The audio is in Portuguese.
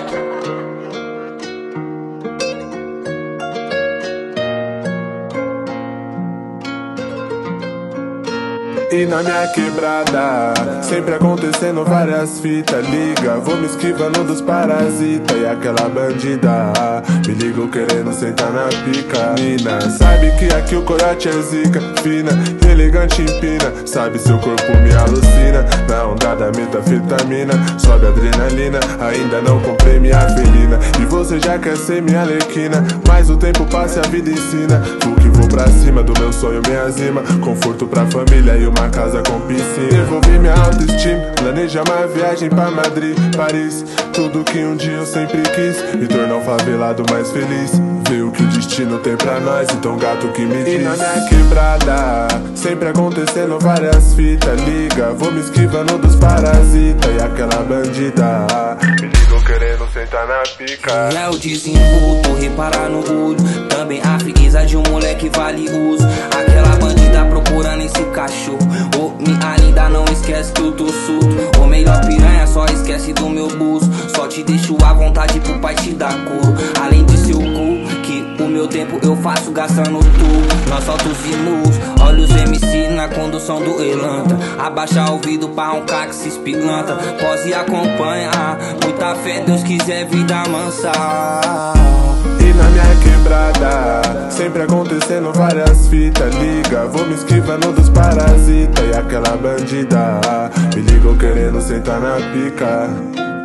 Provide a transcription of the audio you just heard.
E na minha quebrada, sempre acontecendo várias fitas. Liga, vou me esquivando dos parasitas. E aquela bandida me ligou querendo sentar na pica. Mina, sabe que aqui o corote é zica. Fina, elegante empina. Sabe seu corpo me alucina. Na onda da metafetamina, sobe adrenalina. Ainda não comprei minha felina. E você já quer ser minha alequina. Mas o tempo passa e a vida ensina. Vou pra cima do meu sonho, minha zima. Conforto pra família e uma casa com piscina. Devolvi minha autoestima, planeja uma viagem pra Madrid, Paris. Tudo que um dia eu sempre quis, me tornar um favelado mais feliz. Ver o que o destino tem pra nós, então gato que me diz. E na minha quebrada, sempre acontecendo várias fitas. Liga, vou me esquivando dos parasitas. E aquela bandida me ligou querendo sentar na pica. É o desenvolto, reparar no olho. Também a frieza de um moleque vale uso. Aquela bandida procurando esse cachorro. Ô, minha linda, não esquece que eu tô surdo. Ou melhor piranha, só esquece do meu bolso. Só te deixo à vontade pro pai te dar couro. Além de seu cu, que o meu tempo eu faço gastando tudo. Nós soltos e nus, olha os MC na condução do Elantra. Abaixa o ouvido pra um cara que se espilantra. Pose e acompanha, muita fé, Deus quiser, vida mansa. E na minha quebrada, sempre acontecendo várias fitas. Liga, vou me esquivando dos parasitas. E aquela bandida me ligou querendo sentar na pica.